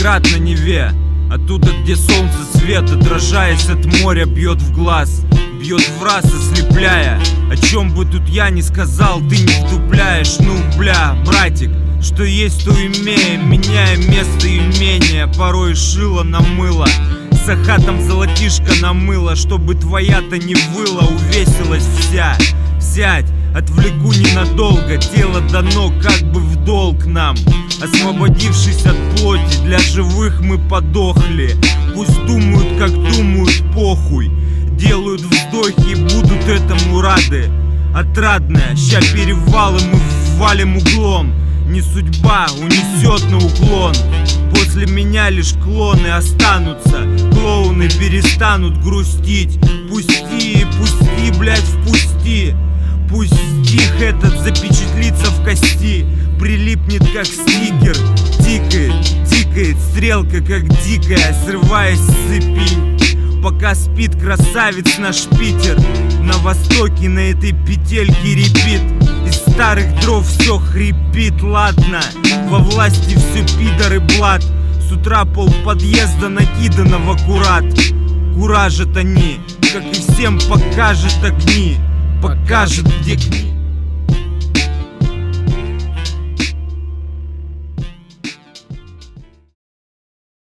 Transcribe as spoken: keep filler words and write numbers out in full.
град на Неве, оттуда, где солнце свет, отражаясь от моря, бьет в глаз, бьет в раз, ослепляя. О чем бы тут я ни сказал, ты не вдупляешь. Ну бля, братик, что есть, то имеем, меняя место и имение, порой шило на мыло, с ахатом золотишко намыло, чтобы твоя-то не выла, увесилась вся. Сядь, отвлеку ненадолго, тело дано как бы в долг нам. Освободившись от плоти, для живых мы подохли. Пусть думают, как думают, похуй. Делают вздохи, будут этому рады. Отрадное, ща перевалы мы ввалим углом. Не судьба унесет на уклон. После меня лишь клоны останутся. Клоуны перестанут грустить. Пусти, пусти, блять, впусти. Пусть стих этот запечатлится в кости, прилипнет как стикер. Тикает, тикает стрелка как дикая, срываясь с цепи. Пока спит красавец наш Питер, на востоке на этой петельке репит. Из старых дров все хрипит, ладно, во власти все пидор и блат. С утра пол подъезда накидано в аккурат. Куражат они, как и всем покажет огни, покажет, где книги.